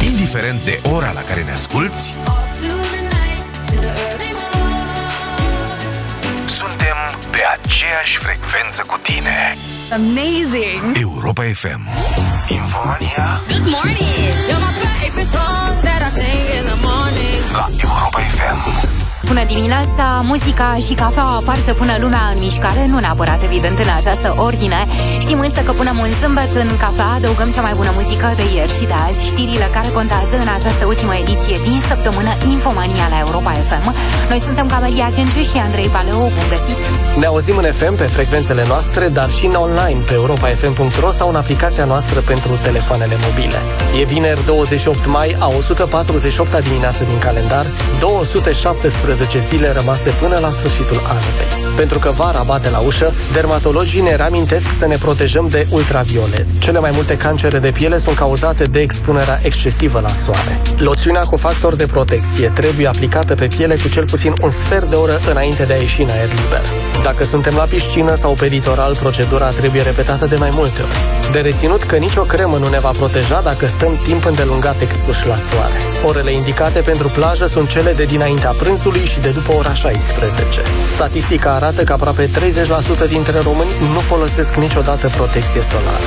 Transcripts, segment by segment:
Indiferent de ora la care ne asculți, suntem pe aceeași frecvență cu tine. Amazing! Europa FM. Infomania. Good morning! You're my favorite song that I sing in the morning. La Europa FM. Bună dimineața! Muzica și cafeaua par să pună lumea în mișcare, nu neapărat evident în această ordine. Știm însă că punem un zâmbet în cafea, adăugăm cea mai bună muzică de ieri și de azi, știrile care contează în această ultimă ediție din săptămână Infomania la Europa FM. Noi suntem Camelia Chence și Andrei Paleu, bun găsit! Ne auzim în FM pe frecvențele noastre, dar și în online pe europafm.ro sau în aplicația noastră pentru telefoanele mobile. E vineri 28 mai, a 148-a dimineață din calendar, 217 zile rămase până la sfârșitul anului. Pentru că vara bate la ușă, dermatologii ne reamintesc să ne protejăm de ultraviolet. Cele mai multe cancere de piele sunt cauzate de expunerea excesivă la soare. Loțiunea cu factor de protecție trebuie aplicată pe piele cu cel puțin un sfert de oră înainte de a ieși în aer liber. Dacă suntem la piscină sau pe litoral, procedura trebuie repetată de mai multe ori. De reținut că nicio cremă nu ne va proteja dacă stăm timp îndelungat expuși la soare. Orele indicate pentru plajă sunt cele de dinaintea prânzului și de după ora 16. Statistica arată că aproape 30% dintre români nu folosesc niciodată protecție solară.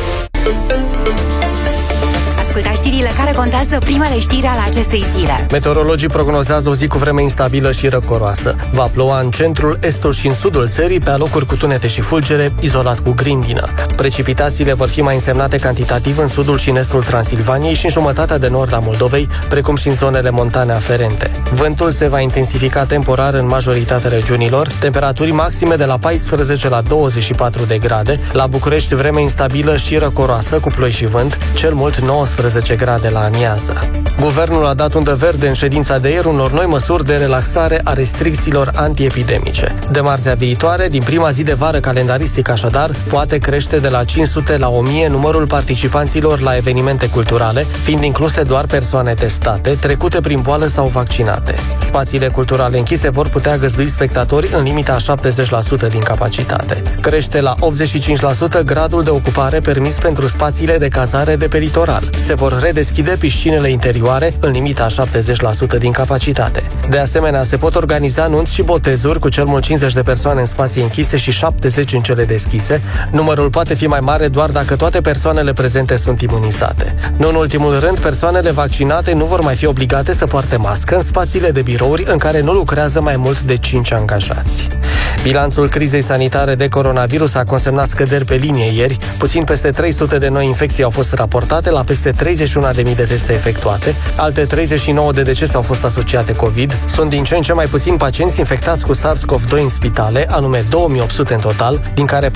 Ascultați știrile care contează, primele știri ale acestei zile. Meteorologii prognozează o zi cu vreme instabilă și răcoroasă. Va ploua în centrul, estul și în sudul țării, pe alocuri cu tunete și fulgere, izolat cu grindină. Precipitațiile vor fi mai însemnate cantitativ în sudul și în estul Transilvaniei și în jumătatea de nord a Moldovei, precum și în zonele montane aferente. Vântul se va intensifica temporar în majoritatea regiunilor, temperaturi maxime de la 14 la 24 de grade, la București vreme instabilă și răcoroasă cu ploi și vânt, cel mult 19 grade la amiază. Guvernul a dat undă verde în ședința de ieri unor noi măsuri de relaxare a restricțiilor antiepidemice. De marțea viitoare, din prima zi de vară calendaristică așadar, poate crește de la 500 la 1000 numărul participanților la evenimente culturale, fiind incluse doar persoane testate, trecute prin boală sau vaccinate. Spațiile culturale închise vor putea găzdui spectatori în limita a 70% din capacitate. Crește la 85% gradul de ocupare permis pentru spațiile de cazare de pe litoral. Se vor redeschide piscinele interioare în limita a 70% din capacitate. De asemenea, se pot organiza nunți și botezuri cu cel mult 50 de persoane în spații închise și 70 în cele deschise. Numărul poate fi mai mare doar dacă toate persoanele prezente sunt imunizate. Nu în ultimul rând, persoanele vaccinate nu vor mai fi obligate să poarte mască în spațiile de birouri în care nu lucrează mai mult de 5 angajați. Bilanțul crizei sanitare de coronavirus a consemnat scăderi pe linie ieri. Puțin peste 300 de noi infecții au fost raportate la peste 31.000 de teste efectuate. Alte 39 de decese au fost asociate COVID. Sunt din ce în ce mai puțini pacienți infectați cu SARS-CoV-2 în spitale, anume 2800 în total, din care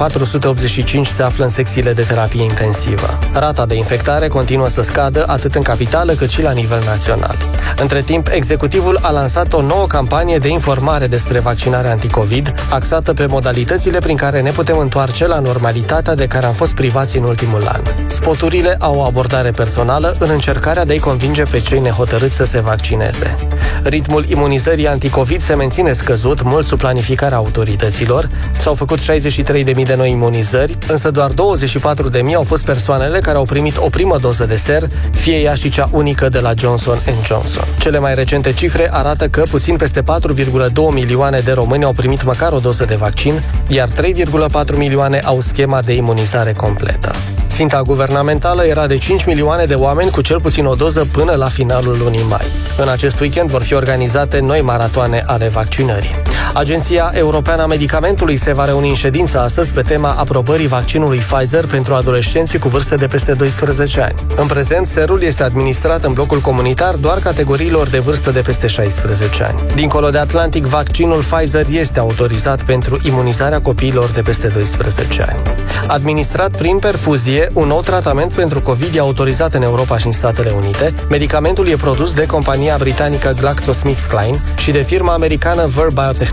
485 se află în secțiile de terapie intensivă. Rata de infectare continuă să scadă atât în capitală cât și la nivel național. Între timp, executivul a lansat o nouă campanie de informare despre vaccinarea anticovid, axată pe modalitățile prin care ne putem întoarce la normalitatea de care am fost privați în ultimul an. Spoturile au o abordare personală în încercarea de a-i convinge pe cei nehotărâți să se vaccineze. Ritmul imunizării anticovid se menține scăzut, mult sub planificarea autorităților. S-au făcut 63.000 de noi imunizări, însă doar 24.000 au fost persoanele care au primit o primă doză de ser, fie ea și cea unică de la Johnson & Johnson. Cele mai recente cifre arată că puțin peste 4,2 milioane de români au primit măcar o doză de vaccin, iar 3,4 milioane au schema de imunizare completă. Ținta guvernamentală era de 5 milioane de oameni cu cel puțin o doză până la finalul lunii mai. În acest weekend vor fi organizate noi maratoane ale vaccinării. Agenția Europeană a Medicamentului se va reuni în ședință astăzi pe tema aprobării vaccinului Pfizer pentru adolescenții cu vârste de peste 12 ani. În prezent, serul este administrat în blocul comunitar doar categoriilor de vârstă de peste 16 ani. Dincolo de Atlantic, vaccinul Pfizer este autorizat pentru imunizarea copiilor de peste 12 ani. Administrat prin perfuzie, un nou tratament pentru COVID e autorizat în Europa și în Statele Unite. Medicamentul e produs de compania britanică GlaxoSmithKline și de firma americană Vir Biotechnologies.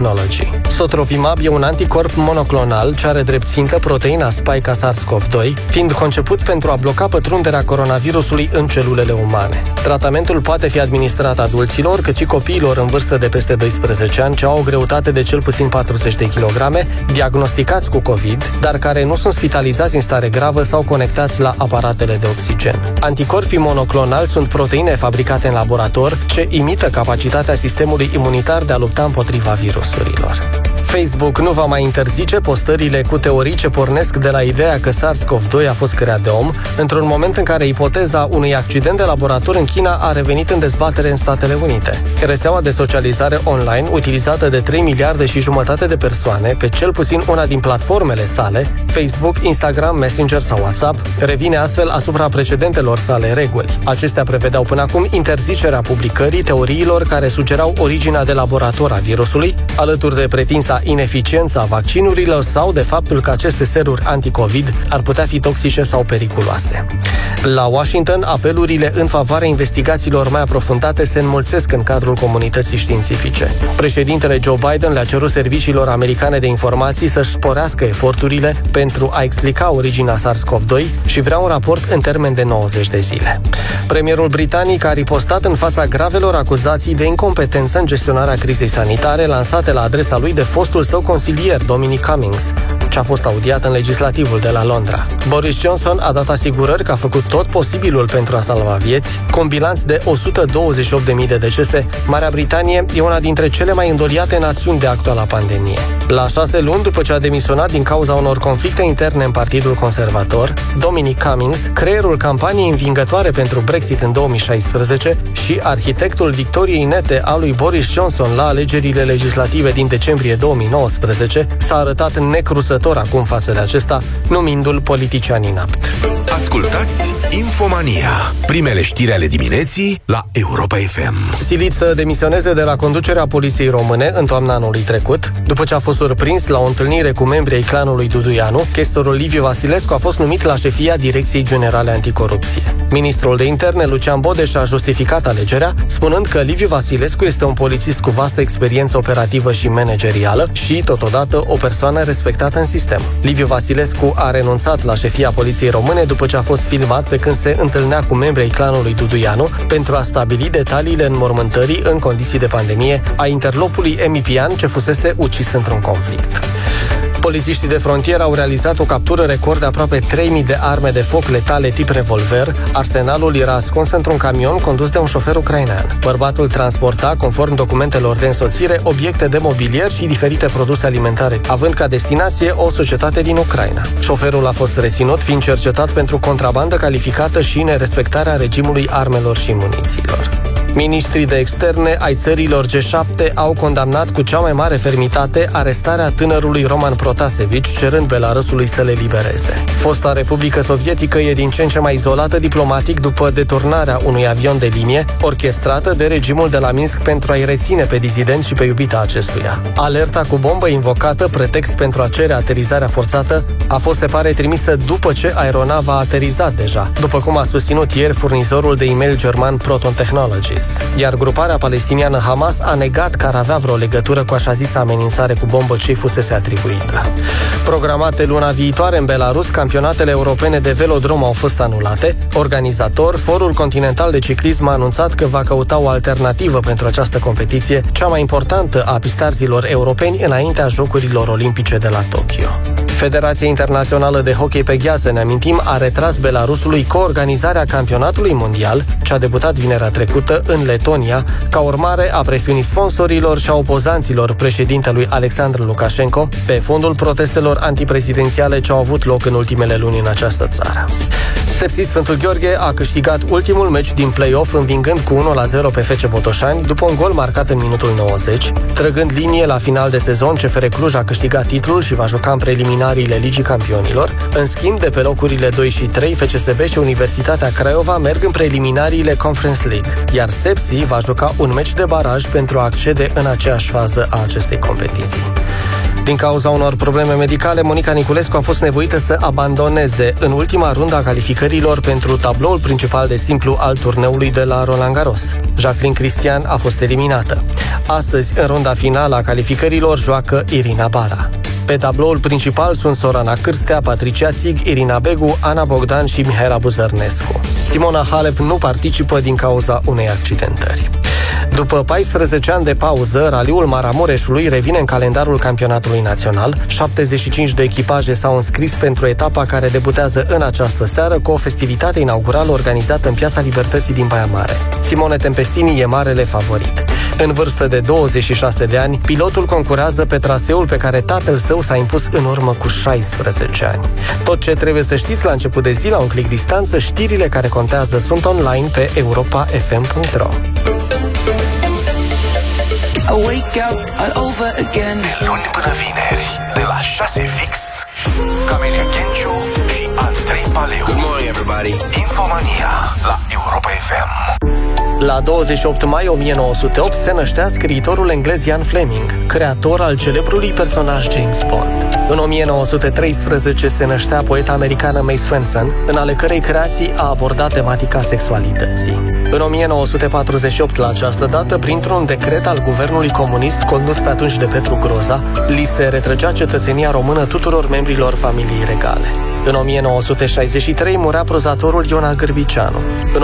Technology. Sotrovimab e un anticorp monoclonal ce are drept țintă proteina spike a SARS-CoV-2, fiind conceput pentru a bloca pătrunderea coronavirusului în celulele umane. Tratamentul poate fi administrat adulților, cât și copiilor în vârstă de peste 12 ani ce au o greutate de cel puțin 40 de kilograme, diagnosticați cu COVID, dar care nu sunt spitalizați în stare gravă sau conectați la aparatele de oxigen. Anticorpii monoclonali sunt proteine fabricate în laborator ce imită capacitatea sistemului imunitar de a lupta împotriva virusurilor. Facebook nu va mai interzice postările cu teorii ce pornesc de la ideea că SARS-CoV-2 a fost creat de om, într-un moment în care ipoteza unui accident de laborator în China a revenit în dezbatere în Statele Unite. Rețeaua de socializare online, utilizată de 3 miliarde și jumătate de persoane pe cel puțin una din platformele sale, Facebook, Instagram, Messenger sau WhatsApp, revine astfel asupra precedentelor sale reguli. Acestea prevedeau până acum interzicerea publicării teoriilor care sugerau originea de laborator a virusului, alături de pretinsa ineficiența vaccinurilor sau de faptul că aceste seruri anticovid ar putea fi toxice sau periculoase. La Washington, apelurile în favoarea investigațiilor mai aprofundate se înmulțesc în cadrul comunității științifice. Președintele Joe Biden le-a cerut serviciilor americane de informații să-și sporească eforturile pentru a explica originea SARS-CoV-2 și vrea un raport în termen de 90 de zile. Premierul britanic a ripostat în fața gravelor acuzații de incompetență în gestionarea crizei sanitare lansate la adresa lui de fostul său consilier, Dominic Cummings, ce a fost audiat în legislativul de la Londra. Boris Johnson a dat asigurări că a făcut tot posibilul pentru a salva vieți. Cu un bilanț de 128.000 de decese, Marea Britanie e una dintre cele mai îndoliate națiuni de actuala pandemie. La 6 luni după ce a demisionat din cauza unor conflicte interne în Partidul Conservator, Dominic Cummings, creierul campaniei învingătoare pentru Brexit în 2016 și arhitectul victoriei nete a lui Boris Johnson la alegerile legislative din decembrie 2019, s-a arătat necruzător acum față de acesta, numindu-l politician inapt. Ascultați Infomania, primele știri ale dimineții la Europa FM. Silit să demisioneze de la conducerea poliției române în toamna anului trecut, după ce a fost surprins la o întâlnire cu membrii clanului Duduianu, chestorul Liviu Vasilescu a fost numit la șefia Direcției Generale Anticorupție. Ministrul de Interne, Lucian Bodeș, a justificat alegerea, spunând că Liviu Vasilescu este un polițist cu vastă experiență operativă și managerială și, totodată, o persoană respectată în sistem. Liviu Vasilescu a renunțat la șefia Poliției Române după ce a fost filmat pe când se întâlnea cu membrii clanului Duduianu pentru a stabili detaliile înmormântării în condiții de pandemie a interlopului Emi Pian, ce fusese ucis într-un conflict. Polițiștii de frontieră au realizat o captură record de aproape 3.000 de arme de foc letale tip revolver. Arsenalul era ascuns într-un camion condus de un șofer ucrainean. Bărbatul transporta, conform documentelor de însoțire, obiecte de mobilier și diferite produse alimentare, având ca destinație o societate din Ucraina. Șoferul a fost reținut, fiind cercetat pentru contrabandă calificată și nerespectarea regimului armelor și munițiilor. Ministrii de externe ai țărilor G7 au condamnat cu cea mai mare fermitate arestarea tânărului Roman Protasevici, cerând Belarusului să le libereze. Fosta Republică Sovietică e din ce în ce mai izolată diplomatic după deturnarea unui avion de linie orchestrată de regimul de la Minsk pentru a-i reține pe dizidenți și pe iubita acestuia. Alerta cu bombă invocată, pretext pentru a cere aterizarea forțată, a fost, se pare, trimisă după ce aeronava a aterizat deja, după cum a susținut ieri furnizorul de e-mail german Proton Technologies. Iar gruparea palestiniană Hamas a negat că ar avea vreo legătură cu așa zisă amenințare cu bombă ce-i fusese atribuită. Programate luna viitoare în Belarus, campionatele europene de velodrom au fost anulate. Organizator, Forul Continental de Ciclism a anunțat că va căuta o alternativă pentru această competiție, cea mai importantă a pistarzilor europeni înaintea Jocurilor Olimpice de la Tokyo. Federația Internațională de Hockey pe Gheață, ne amintim, a retras Belarusului coorganizarea campionatului mondial, ce a debutat vinerea trecută în Letonia, ca urmare a presiunii sponsorilor și a opozanților președintelui Alexandru Lukashenko, pe fondul protestelor antiprezidențiale ce au avut loc în ultimele luni în această țară. Sepsi Sfântul Gheorghe a câștigat ultimul meci din play-off, învingând cu 1-0 pe FC Botoșani, după un gol marcat în minutul 90. Trăgând linie la final de sezon, CFR Cluj a câștigat titlul și va juca în preliminariile Ligii Campionilor. În schimb, de pe locurile 2 și 3, FCSB și Universitatea Craiova merg în preliminariile Conference League, iar Sepsi va juca un meci de baraj pentru a accede în aceeași fază a acestei competiții. Din cauza unor probleme medicale, Monica Niculescu a fost nevoită să abandoneze în ultima rundă a calificărilor pentru tabloul principal de simplu al turneului de la Roland Garros. Jacqueline Cristian a fost eliminată. Astăzi, în runda finală a calificărilor, joacă Irina Bara. Pe tabloul principal sunt Sorana Cârstea, Patricia Țig, Irina Begu, Ana Bogdan și Mihaela Buzărnescu. Simona Halep nu participă din cauza unei accidentări. După 14 ani de pauză, raliul Maramureșului revine în calendarul campionatului național. 75 de echipaje s-au înscris pentru etapa care debutează în această seară cu o festivitate inaugurală organizată în Piața Libertății din Baia Mare. Simone Tempestini e marele favorit. În vârstă de 26 de ani, pilotul concurează pe traseul pe care tatăl său s-a impus în urmă cu 16 ani. Tot ce trebuie să știți la început de zi, la un click distanță, știrile care contează sunt online pe europafm.ro. I wake up all over again. De luni până vineri, de la 6 fix, Camelia Kenciu și Andrei Paleu. Good morning, everybody. Infomania la Europa FM. La 28 mai 1908 se năștea scriitorul englez Ian Fleming, creator al celebrului personaj James Bond. În 1913 se năștea poeta americană May Swenson, în ale cărei creații a abordat tematica sexualității. În 1948, la această dată, printr-un decret al guvernului comunist condus pe atunci de Petru Groza, li se retrăgea cetățenia română tuturor membrilor familiei regale. În 1963 murea prozatorul Iona Gârbiceanu. În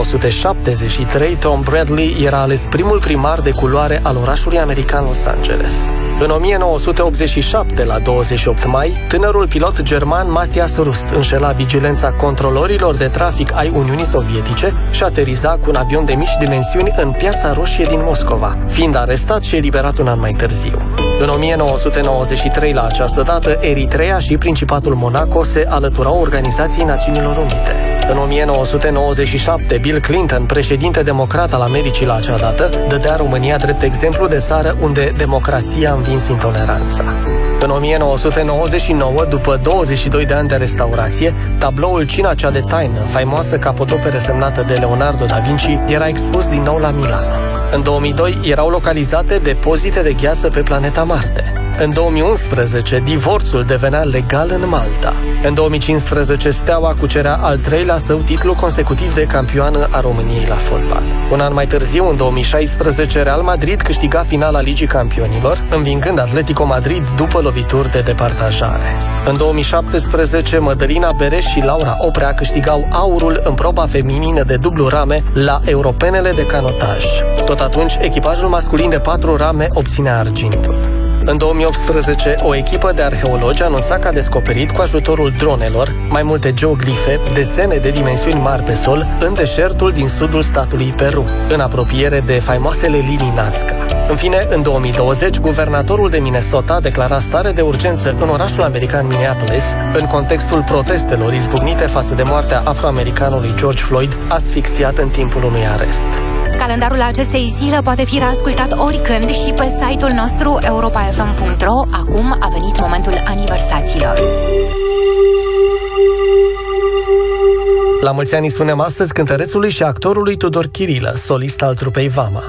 1973, Tom Bradley era ales primul primar de culoare al orașului american Los Angeles. În 1987, la 28 mai, tânărul pilot german Matthias Rust înșela vigilența controlorilor de trafic ai Uniunii Sovietice și ateriza cu un avion de mici dimensiuni în Piața Roșie din Moscova, fiind arestat și eliberat un an mai târziu. În 1993, la această dată, Eritreea și Principatul Monaco se alăturau Organizației Națiunilor Unite. În 1997, Bill Clinton, președinte democrat al Americii la acea dată, dădea România drept exemplu de țară unde democrația a învins intoleranța. În 1999, după 22 de ani de restaurație, tabloul Cina cea de taină, faimoasă capodoperă semnată de Leonardo da Vinci, era expus din nou la Milano. În 2002 erau localizate depozite de gheață pe planeta Marte. În 2011, divorțul devenea legal în Malta. În 2015, Steaua cucerea al treilea său titlu consecutiv de campioană a României la fotbal. Un an mai târziu, în 2016, Real Madrid câștiga finala Ligii Campionilor, învingând Atletico Madrid după lovituri de departajare. În 2017, Mădălina Bereș și Laura Oprea câștigau aurul în proba feminină de dublu rame la Europenele de canotaj. Tot atunci, echipajul masculin de 4 rame obținea argintul. În 2018, o echipă de arheologi anunța că a descoperit cu ajutorul dronelor mai multe geoglife, desene de dimensiuni mari pe sol, în deșertul din sudul statului Peru, în apropiere de faimoasele linii Nazca. În fine, în 2020, guvernatorul de Minnesota a declarat stare de urgență în orașul american Minneapolis, în contextul protestelor izbucnite față de moartea afroamericanului George Floyd, asfixiat în timpul unui arest. Calendarul acestei zile poate fi reascultat oricând și pe site-ul nostru europafm.ro. Acum a venit momentul aniversațiilor. La mulți ani spunem astăzi cântărețului și actorului Tudor Chirilă, solist al trupei Vama.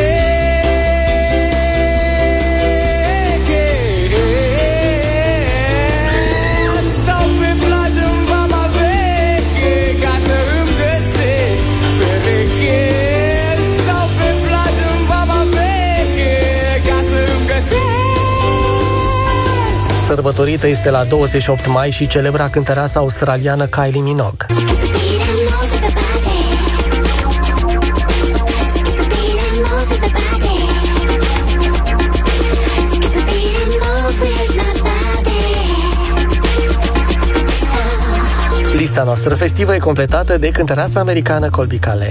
Sărbătorită este la 28 mai și celebra cântăreața australiană Kylie Minogue. Lista noastră festivă e completată de cântăreața americană Colbie Caillat.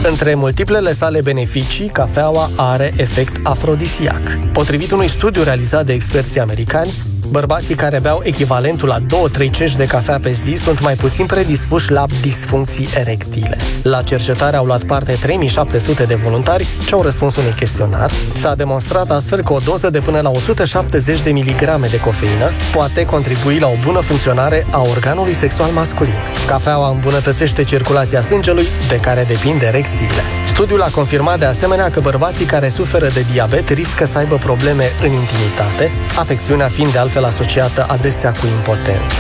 Între multiplele sale beneficii, cafeaua are efect afrodisiac. Potrivit unui studiu realizat de experții americani, bărbații care beau echivalentul la 2-3 cești de cafea pe zi sunt mai puțin predispuși la disfuncții erectile. La cercetare au luat parte 3700 de voluntari ce au răspuns unui chestionar. S-a demonstrat astfel că o doză de până la 170 de miligrame de cofeină poate contribui la o bună funcționare a organului sexual masculin. Cafeaua îmbunătățește circulația sângelui, de care depind erecțiile. Studiul a confirmat de asemenea că bărbații care suferă de diabet riscă să aibă probleme în intimitate, afecțiunea fiind de altfel asociată adesea cu impotența.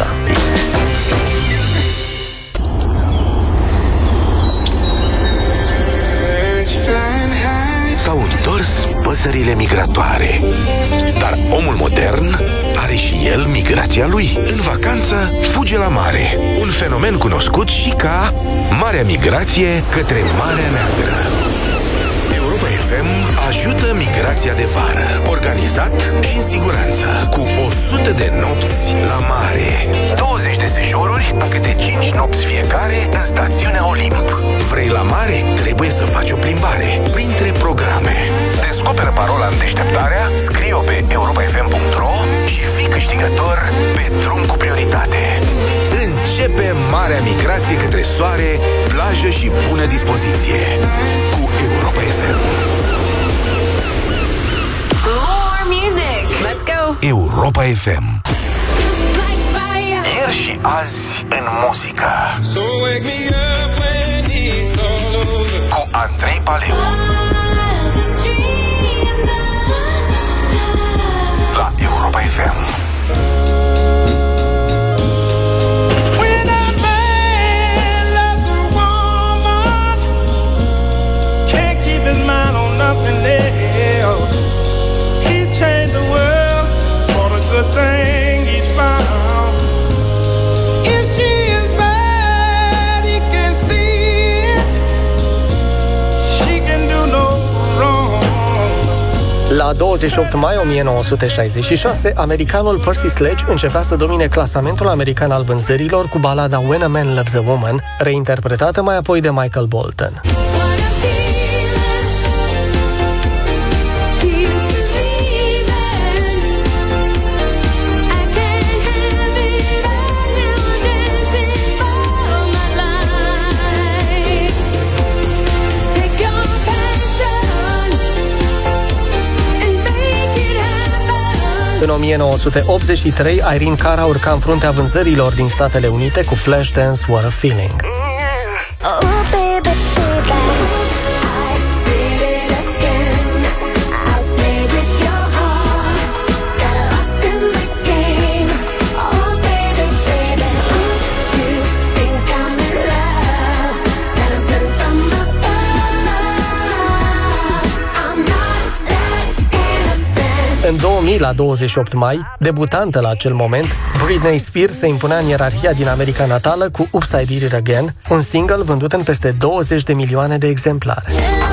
S-au întors păsările migratoare, dar omul modern are și el migrația lui. În vacanță fuge la mare, un fenomen cunoscut și ca Marea Migrație către Marea Neagră. Europa FM ajută migrația de vară, organizat și în siguranță, cu 100 de nopți la mare, 20 de sejururi în câte 5 nopți fiecare în stațiunea Olimp. Vrei la mare? Trebuie să faci o plimbare printre programe. Descoperă parola în deșteptarea, scrie-o pe europafm.ro și fii câștigător pe drum cu prioritate. Începe Marea Migrație către soare, plajă și bună dispoziție cu Europa FM. More music. Let's go. Europa FM. Ieri și azi în muzică. So wake me up when it's all over. Cu Andrei Paleu. La Europa FM. La 28 mai 1966, americanul Percy Sledge începea să domine clasamentul american al vânzărilor cu balada When a Man Loves a Woman, reinterpretată mai apoi de Michael Bolton. În 1983, Irene Cara urca în fruntea vânzărilor din Statele Unite cu Flashdance What a Feeling. În 2000, la 28 mai, debutantă la acel moment, Britney Spears se impunea în ierarhia din America natală cu Oops, I Did It Again, un single vândut în peste 20 de milioane de exemplare.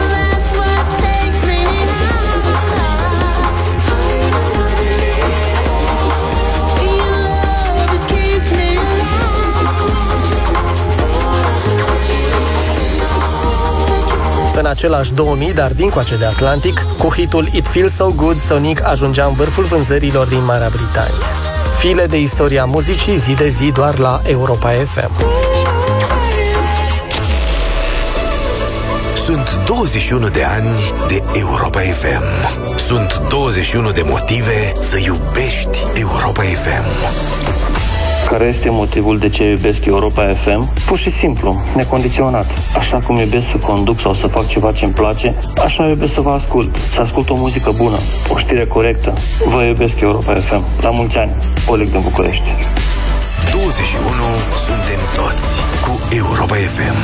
În același 2000, dar dincoace de Atlantic, cu hitul It Feels So Good, Sonic ajungea în vârful vânzărilor din Marea Britanie. File de istoria muzicii zi de zi doar la Europa FM. Sunt 21 de ani de Europa FM. Sunt 21 de motive să iubești Europa FM. Care este motivul de ce iubesc Europa FM? Pur și simplu, necondiționat. Așa cum iubesc să conduc sau să fac ceva ce-mi place, așa iubesc să vă ascult. Să ascult o muzică bună, o știre corectă. Vă iubesc Europa FM. La mulți ani, Oleg din București. 21 suntem toți cu Europa FM.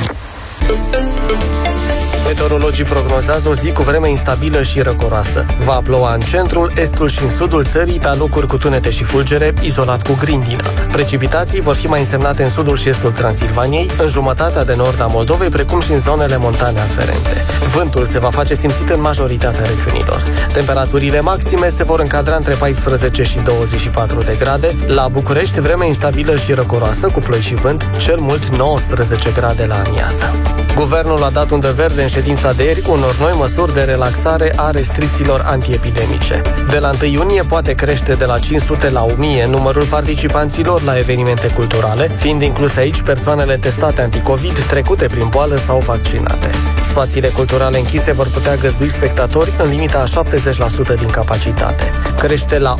Meteorologii prognozează o zi cu vreme instabilă și răcoroasă. Va ploua în centrul, estul și în sudul țării, pe alocuri cu tunete și fulgere, izolat cu grindină. Precipitații vor fi mai însemnate în sudul și estul Transilvaniei, în jumătatea de nord a Moldovei, precum și în zonele montane aferente. Vântul se va face simțit în majoritatea regiunilor. Temperaturile maxime se vor încadra între 14 și 24 de grade. La București, vreme instabilă și răcoroasă, cu ploi și vânt, cel mult 19 grade la amiază. Guvernul a dat undă verde în ședința de ieri unor noi măsuri de relaxare a restricțiilor antiepidemice. De la 1 iunie poate crește de la 500 la 1000 numărul participanților la evenimente culturale, fiind incluse aici persoanele testate anticovid, trecute prin boală sau vaccinate. Spațiile culturale închise vor putea găzdui spectatori în limita a 70% din capacitate. Crește la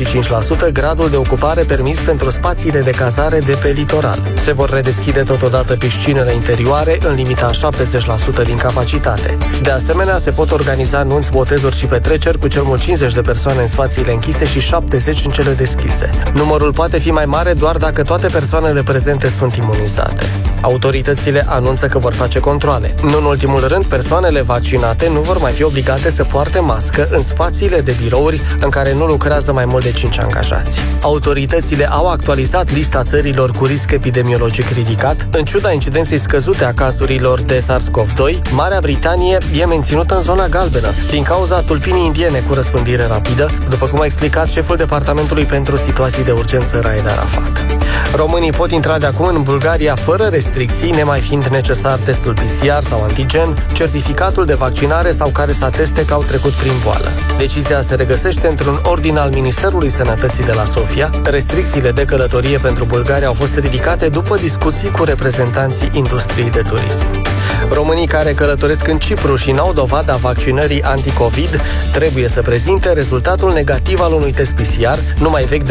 85% gradul de ocupare permis pentru spațiile de cazare de pe litoral. Se vor redeschide totodată piscinele interioare în limita a 70% din capacitate. De asemenea, se pot organiza nunți, botezuri și petreceri cu cel mult 50 de persoane în spațiile închise și 70 în cele deschise. Numărul poate fi mai mare doar dacă toate persoanele prezente sunt imunizate. Autoritățile anunță că vor face controale. Nu în ultimul rând, persoanele vaccinate nu vor mai fi obligate să poarte mască în spațiile de birouri în care nu lucrează mai mult de 5 angajați. Autoritățile au actualizat lista țărilor cu risc epidemiologic ridicat. În ciuda incidenței scăzute a cazurilor de SARS-CoV-2, Marea Britanie e menținută în zona galbenă din cauza tulpinii indiene cu răspândire rapidă, după cum a explicat șeful Departamentului pentru Situații de Urgență, Raed Arafat. Românii pot intra de acum în Bulgaria fără restricții, nemai fiind necesar testul PCR sau antigen, certificatul de vaccinare sau care să ateste că au trecut prin boală. Decizia se regăsește într-un ordin al Ministerului Sănătății de la Sofia. Restricțiile de călătorie pentru Bulgaria au fost ridicate după discuții cu reprezentanții industriei de turism. Românii care călătoresc în Cipru și n-au dovada vaccinării anticovid trebuie să prezinte rezultatul negativ al unui test PCR nu mai vechi de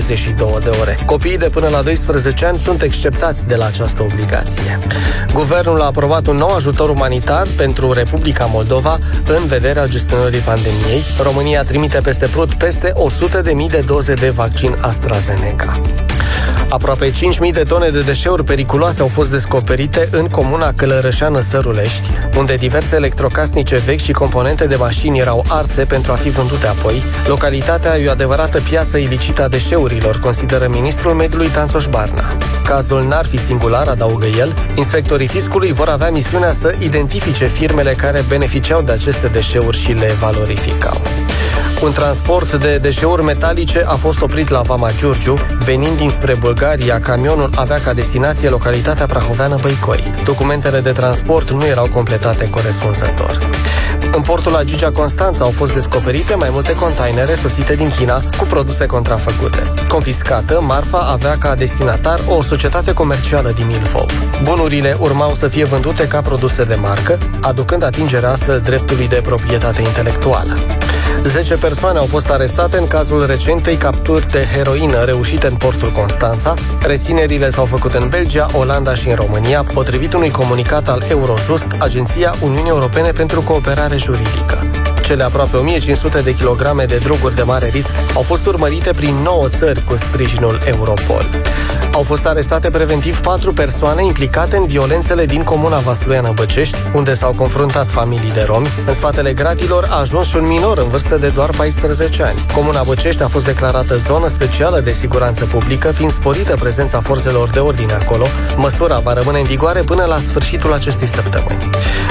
72 de ore. Copiii de până la 12 ani sunt exceptați de la această obligație. Guvernul a aprobat un nou ajutor umanitar pentru Republica Moldova în vederea gestionării pandemiei. România trimite peste prut peste 100.000 de doze de vaccin AstraZeneca. Aproape 5.000 de tone de deșeuri periculoase au fost descoperite în comuna Călărășeană Sărulești, unde diverse electrocasnice vechi și componente de mașini erau arse pentru a fi vândute apoi. Localitatea e o adevărată piață ilicită a deșeurilor, consideră ministrul mediului Tanțoș Barna. Cazul n-ar fi singular, adaugă el. Inspectorii fiscului vor avea misiunea să identifice firmele care beneficiau de aceste deșeuri și le valorificau. Un transport de deșeuri metalice a fost oprit la Vama Giurgiu. Venind dinspre Bulgaria, camionul avea ca destinație localitatea prahoveană Băicoi. Documentele de transport nu erau completate corespunzător. În portul Agigea Constanța au fost descoperite mai multe containere sosite din China cu produse contrafăcute. Confiscată, marfa avea ca destinatar o societate comercială din Ilfov. Bunurile urmau să fie vândute ca produse de marcă, aducând atingerea astfel dreptului de proprietate intelectuală. 10 persoane au fost arestate în cazul recentei capturi de heroină reușite în portul Constanța. Reținerile s-au făcut în Belgia, Olanda și în România, potrivit unui comunicat al Eurojust, Agenția Uniunii Europene pentru Cooperare Juridică. Cele aproape 1500 de kilograme de droguri de mare risc au fost urmărite prin 9 țări cu sprijinul Europol. Au fost arestate preventiv 4 persoane implicate în violențele din comuna Vasluiană Băcești, unde s-au confruntat familii de romi. În spatele gratilor a ajuns și un minor în vârstă de doar 14 ani. Comuna Băcești a fost declarată zonă specială de siguranță publică, fiind sporită prezența forțelor de ordine acolo. Măsura va rămâne în vigoare până la sfârșitul acestei săptămâni.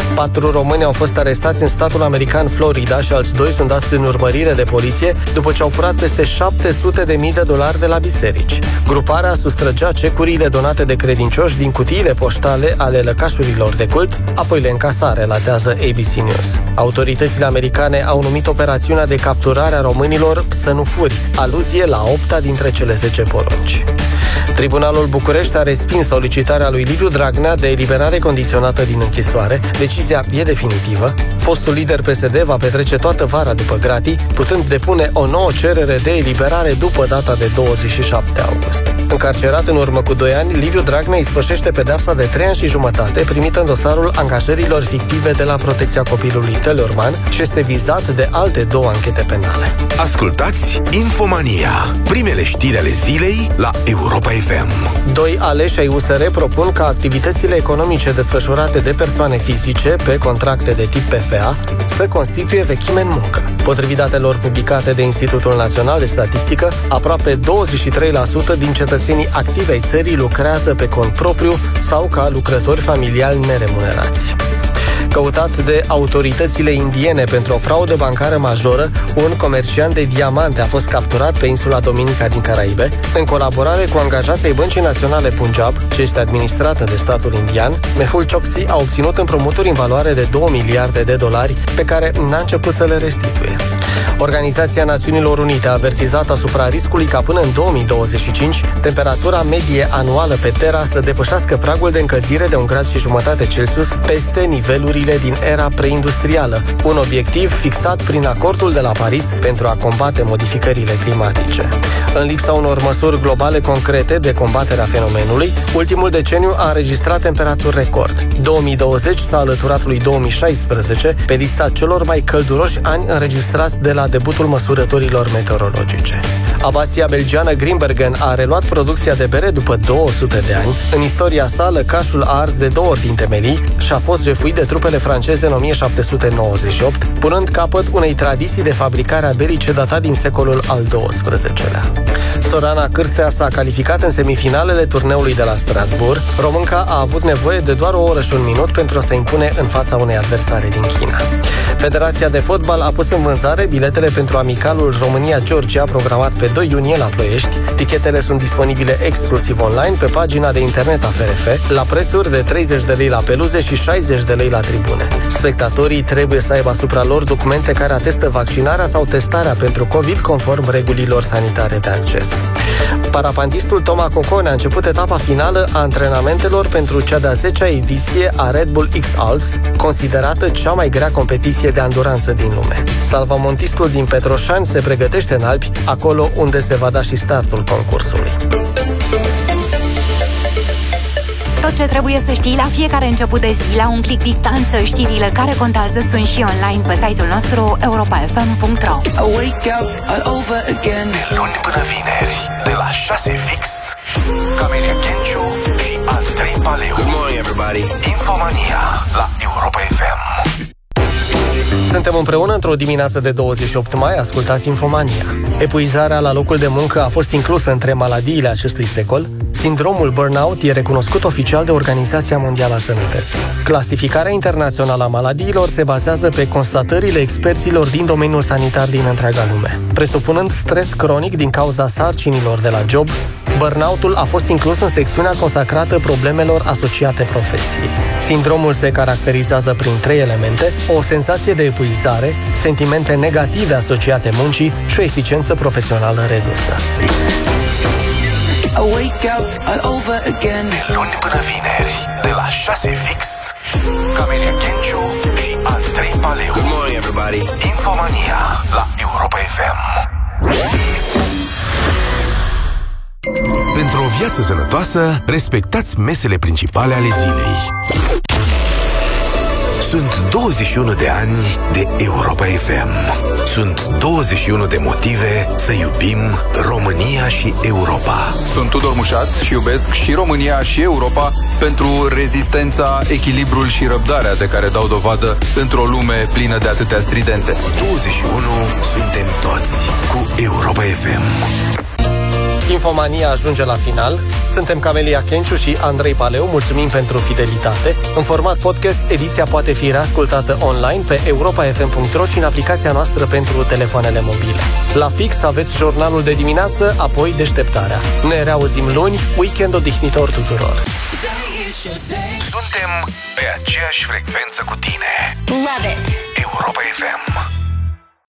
4 români au fost arestați în statul american Florida și alți 2 sunt dați în urmărire de poliție după ce au furat peste $700.000 de la biserici. Gruparea sustrăgea cecurile donate de credincioși din cutiile poștale ale lăcașurilor de cult, apoi le încasa, relatează ABC News. Autoritățile americane au numit operațiunea de capturare a românilor Să nu furi, aluzie la 8-a dintre cele 10 porunci. Tribunalul București a respins solicitarea lui Liviu Dragnea de eliberare condiționată din închisoare. Decizia e definitivă. Fostul lider PSD va petrece toată vara după gratii, putând depune o nouă cerere de eliberare după data de 27 august. Încarcerat în urmă cu 2 ani, Liviu Dragnea îspășește pedeapsa de 3 ani și jumătate primită în dosarul angajărilor fictive de la Protecția Copilului Teleorman și este vizat de alte 2 anchete penale. Ascultați Infomania, primele știri ale zilei la Europa FM. 2 aleși ai USR propun ca activitățile economice desfășurate de persoane fizice pe contracte de tip PFA să constituie vechime în muncă. Potrivit datelor publicate de Institutul Național de Statistică, aproape 23% din cetățenii activi ai țării lucrează pe cont propriu sau ca lucrători familiali neremunerați. Căutat de autoritățile indiene pentru o fraudă bancară majoră, un comerciant de diamante a fost capturat pe insula Dominica din Caraibe, în colaborare cu angajații ai Băncii Naționale Punjab, ce este administrată de statul indian. Mehul Choksi a obținut împrumuturi în valoare de $2 miliarde, pe care n-a început să le restituie. Organizația Națiunilor Unite a avertizat asupra riscului ca până în 2025 temperatura medie anuală pe Terra să depășească pragul de încălzire de 1,5 grade Celsius peste nivelurile din era preindustrială, un obiectiv fixat prin acordul de la Paris pentru a combate modificările climatice. În lipsa unor măsuri globale concrete de combatere a fenomenului, ultimul deceniu a înregistrat temperaturi record. 2020 s-a alăturat lui 2016 pe lista celor mai călduroși ani înregistrați de la debutul măsurătorilor meteorologice. Abația belgiană Grimbergen a reluat producția de bere după 200 de ani. În istoria sa, lăcașul a ars de 2 ori din temelii și a fost jefuit de trupele franceze în 1798, punând capăt unei tradiții de fabricare a berii ce data din secolul al XII-lea. Sorana Cârstea s-a calificat în semifinalele turneului de la Strasbourg. Românca a avut nevoie de doar 1 oră și 1 minut pentru a se impune în fața unei adversare din China. Federația de Fotbal a pus în vânzare biletele pentru amicalul România-Georgia programat pe 2 iunie la Ploiești. Tichetele sunt disponibile exclusiv online pe pagina de internet a FRF, la prețuri de 30 de lei la peluze și 60 de lei la tribune. Spectatorii trebuie să aibă asupra lor documente care atestă vaccinarea sau testarea pentru COVID conform regulilor sanitare de acces. Parapantistul Toma Cocone a început etapa finală a antrenamentelor pentru cea de-a 10-a ediție a Red Bull X Alps, considerată cea mai grea competiție de anduranță din lume. Salvamontistul din Petroșani se pregătește în Alpi, acolo unde se va da și startul concursului. Tot ce trebuie să știi la fiecare început de zi, la un click distanță, știrile care contează sunt și online pe site-ul nostru europafm.ro. De luni până vineri, de la 6 fix, Camelia Kenciu și Andrei Paleu. Good morning, everybody. Infomania la Europa FM. Suntem împreună într-o dimineață de 28 mai, ascultați Infomania. Epuizarea la locul de muncă a fost inclusă între maladiile acestui secol. Sindromul burnout e recunoscut oficial de Organizația Mondială a Sănătății. Clasificarea internațională a maladiilor se bazează pe constatările experților din domeniul sanitar din întreaga lume. Presupunând stres cronic din cauza sarcinilor de la job, burnout-ul a fost inclus în secțiunea consacrată problemelor asociate profesiei. Sindromul se caracterizează prin 3 elemente: o senzație de epuizare, sentimente negative asociate muncii și o eficiență profesională redusă. De luni până vineri, de la 6 fix, Camelia Kenciu și Andrei Paleu. Good morning, everybody. Infomania la Europa FM. Pentru o viață sănătoasă, respectați mesele principale ale zilei. Sunt 21 de ani de Europa FM. Sunt 21 de motive să iubim România și Europa. Sunt Tudor Mușat și iubesc și România și Europa pentru rezistența, echilibrul și răbdarea de care dau dovadă într-o lume plină de atâtea stridențe. 21 suntem toți cu Europa FM. Infomania ajunge la final. Suntem Camelia Kenciu și Andrei Paleu. Mulțumim pentru fidelitate. În format podcast, ediția poate fi reascultată online pe europafm.ro și în aplicația noastră pentru telefoanele mobile. La fix aveți jurnalul de dimineață, apoi deșteptarea. Ne reauzim luni, weekend odihnitor tuturor. Suntem pe aceeași frecvență cu tine. Love it.